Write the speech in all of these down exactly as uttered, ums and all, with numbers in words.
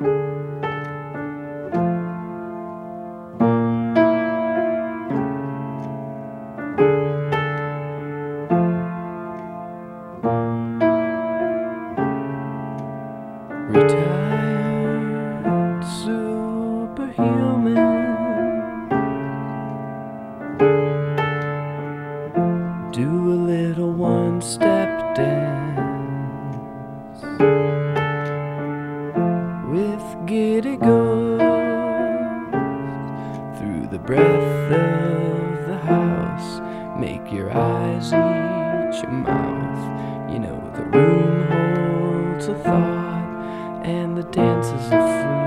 Retired superhuman, do a little one-step dance with giddy ghosts through the breath of the house. Make your eyes eat your mouth. You know the room holds a thought, and the dance is a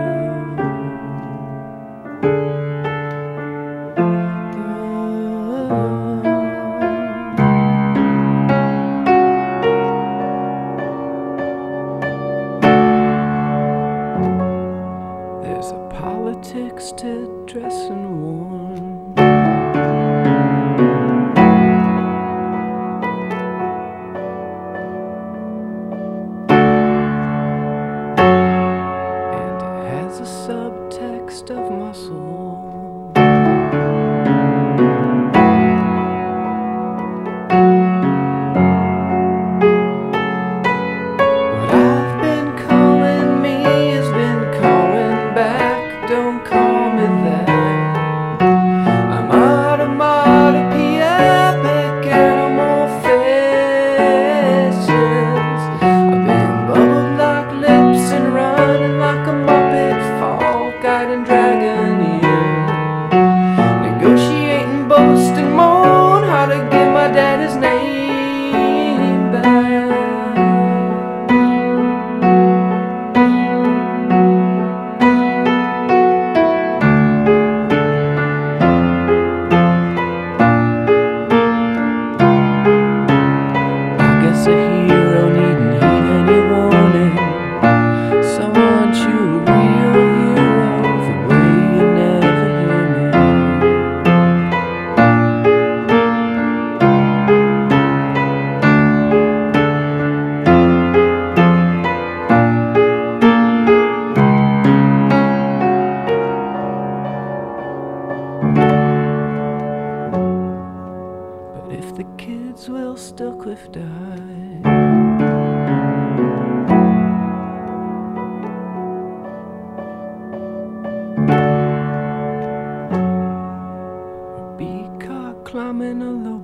There's a politics to dressing warm, and it has a subtext of muscle. What I've been calling me has been calling back. Don't call me that. I'm automotopiapic animal faces. I've been bubbled like lips and running like a Muppet fall, guiding dragon ear, negotiating, boasting, moan how to get my daddy's name back. A hero needn't heed any warning, so aren't you a real hero the way you never hear me? But if the kids will still cliff dive, be caught climbing a low